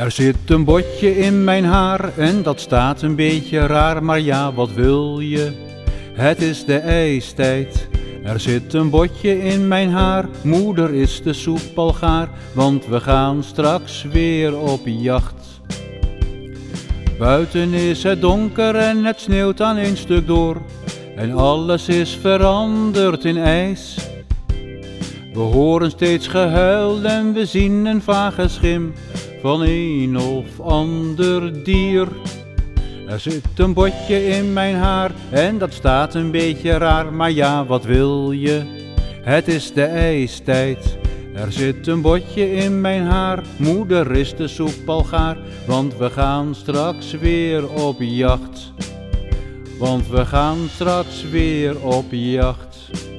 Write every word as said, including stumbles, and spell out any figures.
Er zit een botje in mijn haar en dat staat een beetje raar, maar ja, wat wil je? Het is de ijstijd. Er zit een botje in mijn haar, moeder is de soep al gaar, want we gaan straks weer op jacht. Buiten is het donker en het sneeuwt aan een stuk door, en alles is veranderd in ijs. We horen steeds gehuil en we zien een vage schim van een of ander dier. Er zit een botje in mijn haar en dat staat een beetje raar, maar ja, wat wil je? Het is de ijstijd. Er zit een botje in mijn haar, moeder is de soep al gaar, want we gaan straks weer op jacht. Want we gaan straks weer op jacht.